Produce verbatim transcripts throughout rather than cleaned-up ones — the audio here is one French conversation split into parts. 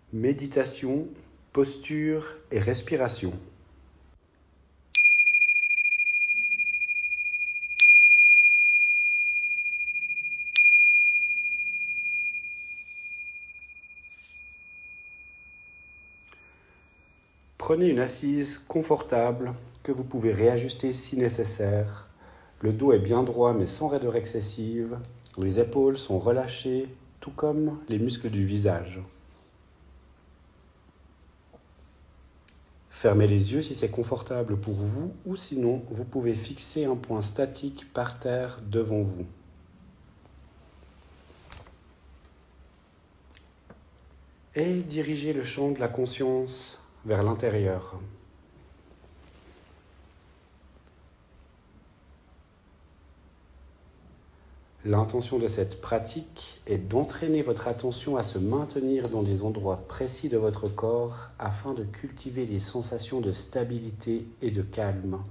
Méditation, posture et respiration. Prenez une assise confortable que vous pouvez réajuster si nécessaire. Le dos est bien droit mais sans raideur excessive. Les épaules sont relâchées, tout comme les muscles du visage. Fermez les yeux si c'est confortable pour vous ou sinon vous pouvez fixer un point statique par terre devant vous. Et dirigez le champ de la conscience vers l'intérieur. L'intention de cette pratique est d'entraîner votre attention à se maintenir dans des endroits précis de votre corps afin de cultiver des sensations de stabilité et de calme.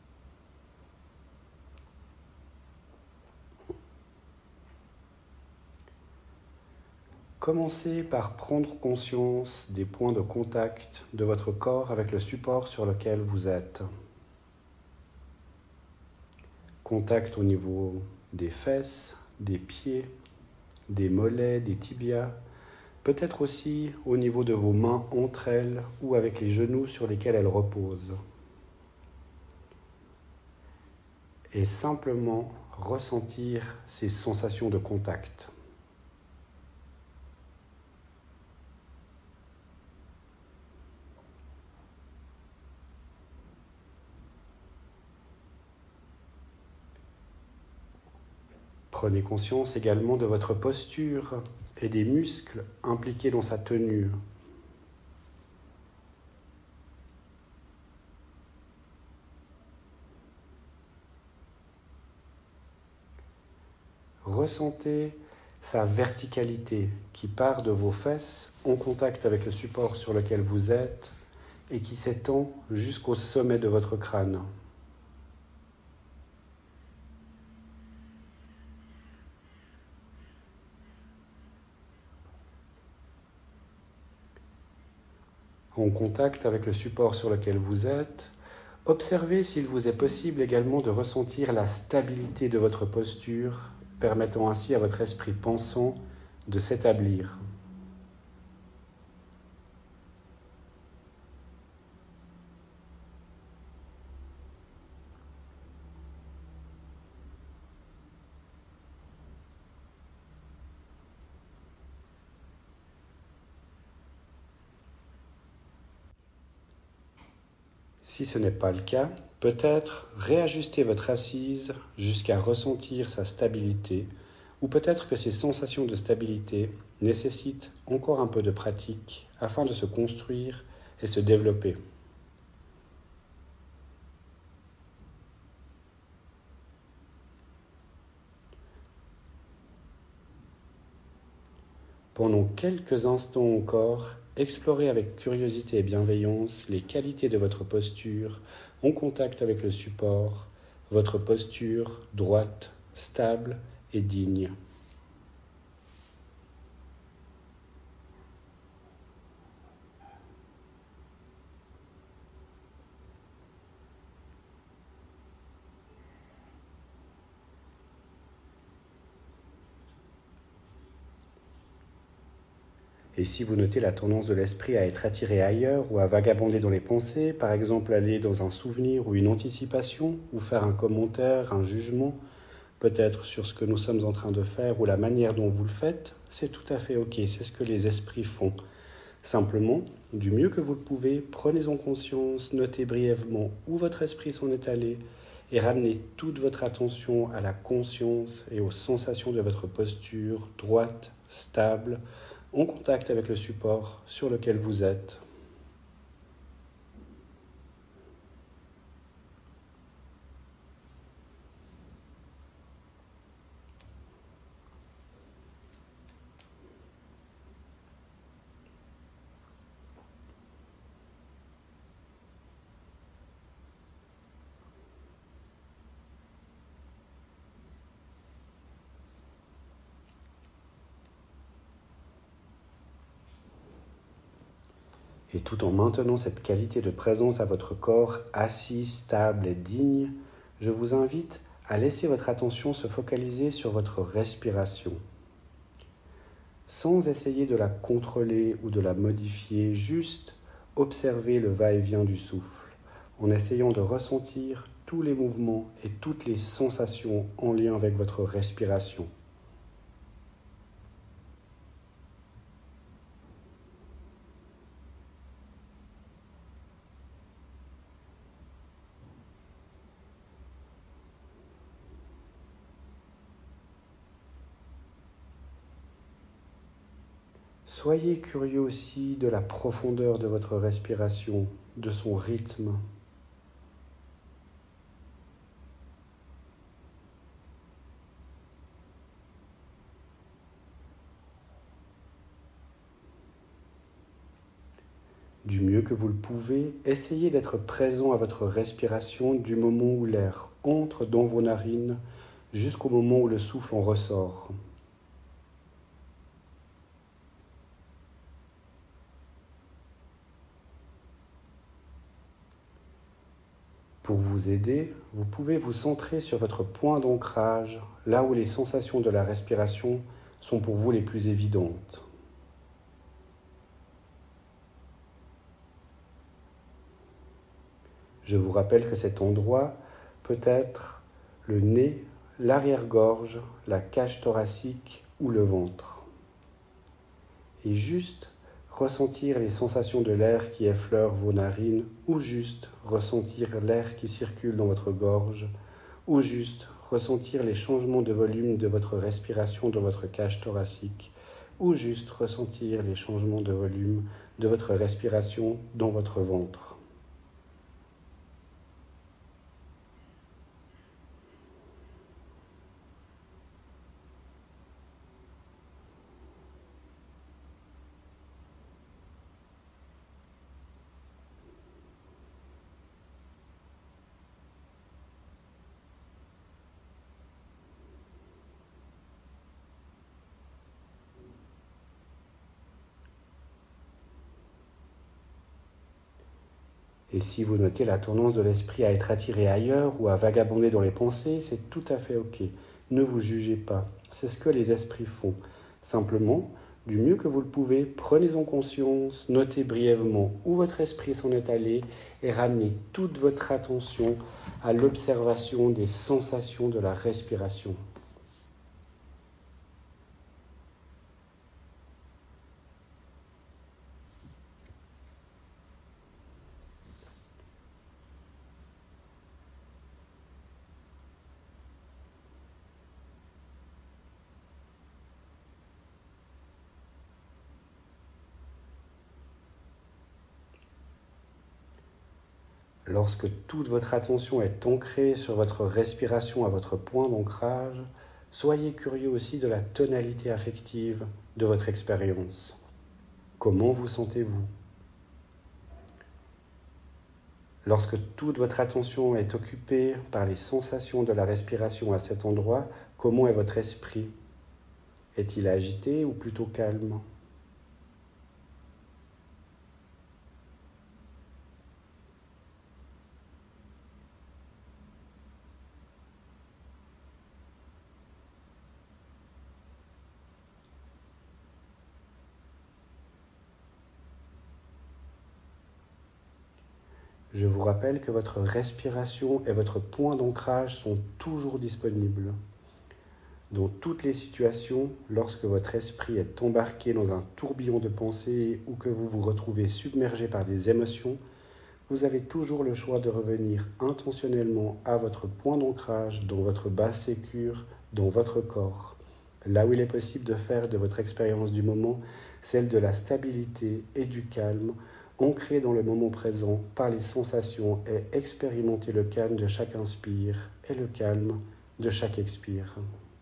Commencez par prendre conscience des points de contact de votre corps avec le support sur lequel vous êtes. Contact au niveau des fesses, des pieds, des mollets, des tibias, peut-être aussi au niveau de vos mains entre elles ou avec les genoux sur lesquels elles reposent. Et simplement ressentir ces sensations de contact. Prenez conscience également de votre posture et des muscles impliqués dans sa tenue. Ressentez sa verticalité qui part de vos fesses en contact avec le support sur lequel vous êtes et qui s'étend jusqu'au sommet de votre crâne. En contact avec le support sur lequel vous êtes, observez s'il vous est possible également de ressentir la stabilité de votre posture, permettant ainsi à votre esprit pensant de s'établir. Si ce n'est pas le cas, peut-être réajuster votre assise jusqu'à ressentir sa stabilité, ou peut-être que ces sensations de stabilité nécessitent encore un peu de pratique afin de se construire et se développer. Pendant quelques instants encore, explorez avec curiosité et bienveillance les qualités de votre posture en contact avec le support, votre posture droite, stable et digne. Et si vous notez la tendance de l'esprit à être attiré ailleurs ou à vagabonder dans les pensées, par exemple aller dans un souvenir ou une anticipation, ou faire un commentaire, un jugement, peut-être sur ce que nous sommes en train de faire ou la manière dont vous le faites, c'est tout à fait ok, c'est ce que les esprits font. Simplement, du mieux que vous le pouvez, prenez-en conscience, notez brièvement où votre esprit s'en est allé et ramenez toute votre attention à la conscience et aux sensations de votre posture droite, stable, en contact avec le support sur lequel vous êtes. Et tout en maintenant cette qualité de présence à votre corps assis, stable et digne, je vous invite à laisser votre attention se focaliser sur votre respiration. Sans essayer de la contrôler ou de la modifier, juste observer le va-et-vient du souffle, en essayant de ressentir tous les mouvements et toutes les sensations en lien avec votre respiration. Soyez curieux aussi de la profondeur de votre respiration, de son rythme. Du mieux que vous le pouvez, essayez d'être présent à votre respiration du moment où l'air entre dans vos narines jusqu'au moment où le souffle en ressort. Pour vous aider, vous pouvez vous centrer sur votre point d'ancrage, là où les sensations de la respiration sont pour vous les plus évidentes. Je vous rappelle que cet endroit peut être le nez, l'arrière-gorge, la cage thoracique ou le ventre. Et juste ressentir les sensations de l'air qui effleure vos narines, ou juste ressentir l'air qui circule dans votre gorge, ou juste ressentir les changements de volume de votre respiration dans votre cage thoracique, ou juste ressentir les changements de volume de votre respiration dans votre ventre. Et si vous notez la tendance de l'esprit à être attiré ailleurs ou à vagabonder dans les pensées, c'est tout à fait ok. Ne vous jugez pas. C'est ce que les esprits font. Simplement, du mieux que vous le pouvez, prenez-en conscience, notez brièvement où votre esprit s'en est allé et ramenez toute votre attention à l'observation des sensations de la respiration. Lorsque toute votre attention est ancrée sur votre respiration à votre point d'ancrage, soyez curieux aussi de la tonalité affective de votre expérience. Comment vous sentez-vous? Lorsque toute votre attention est occupée par les sensations de la respiration à cet endroit, comment est votre esprit? Est-il agité ou plutôt calme? Je vous rappelle que votre respiration et votre point d'ancrage sont toujours disponibles. Dans toutes les situations, lorsque votre esprit est embarqué dans un tourbillon de pensées ou que vous vous retrouvez submergé par des émotions, vous avez toujours le choix de revenir intentionnellement à votre point d'ancrage dans votre base sécure, dans votre corps. Là où il est possible de faire de votre expérience du moment celle de la stabilité et du calme, ancré dans le moment présent par les sensations et expérimenter le calme de chaque inspire et le calme de chaque expire.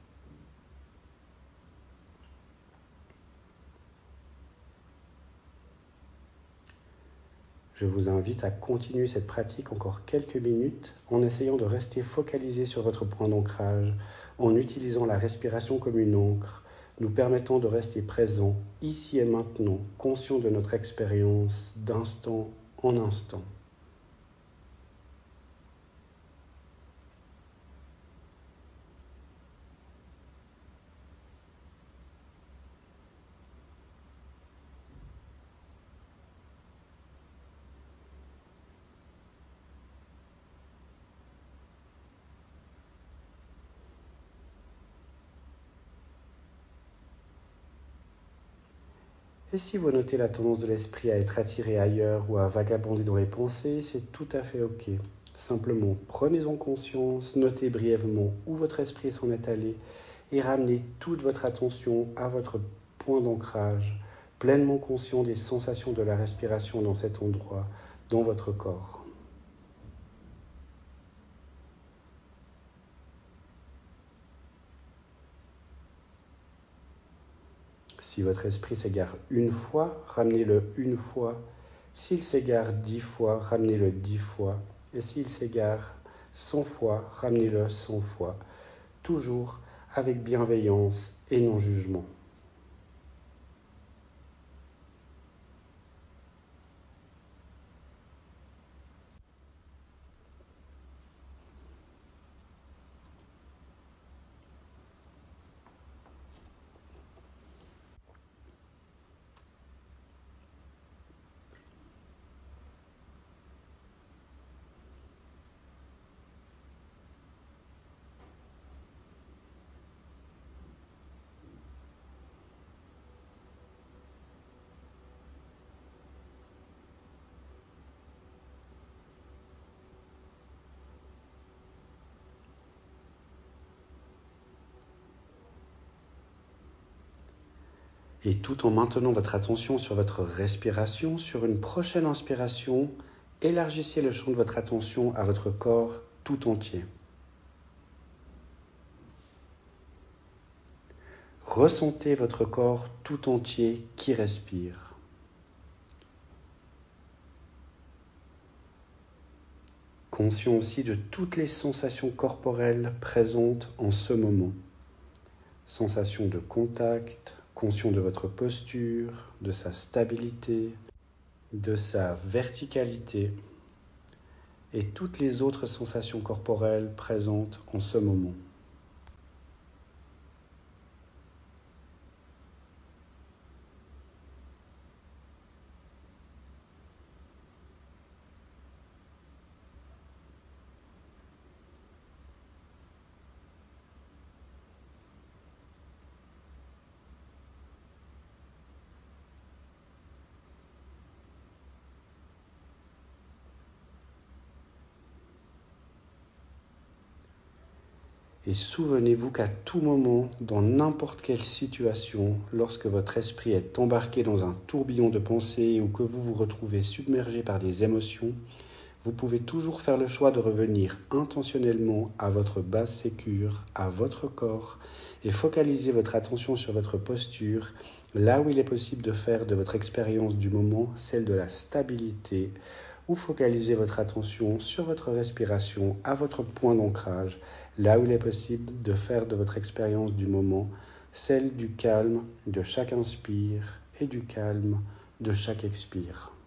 Je vous invite à continuer cette pratique encore quelques minutes en essayant de rester focalisé sur votre point d'ancrage, en utilisant la respiration comme une encre, nous permettant de rester présents ici et maintenant, conscients de notre expérience d'instant en instant. Et si vous notez la tendance de l'esprit à être attiré ailleurs ou à vagabonder dans les pensées, c'est tout à fait ok. Simplement, prenez-en conscience, notez brièvement où votre esprit s'en est allé et ramenez toute votre attention à votre point d'ancrage, pleinement conscient des sensations de la respiration dans cet endroit, dans votre corps. Si votre esprit s'égare une fois, ramenez-le une fois. S'il s'égare dix fois, ramenez-le dix fois. Et s'il s'égare cent fois, ramenez-le cent fois. Toujours avec bienveillance et non-jugement. Et tout en maintenant votre attention sur votre respiration, sur une prochaine inspiration, élargissez le champ de votre attention à votre corps tout entier. Ressentez votre corps tout entier qui respire. Conscient aussi de toutes les sensations corporelles présentes en ce moment. Sensation de contact, conscient de votre posture, de sa stabilité, de sa verticalité et toutes les autres sensations corporelles présentes en ce moment. Et souvenez-vous qu'à tout moment, dans n'importe quelle situation, lorsque votre esprit est embarqué dans un tourbillon de pensées ou que vous vous retrouvez submergé par des émotions, vous pouvez toujours faire le choix de revenir intentionnellement à votre base sécure, à votre corps, et focaliser votre attention sur votre posture, là où il est possible de faire de votre expérience du moment celle de la stabilité, ou focaliser votre attention sur votre respiration à votre point d'ancrage, là où il est possible de faire de votre expérience du moment celle du calme de chaque inspire et du calme de chaque expire.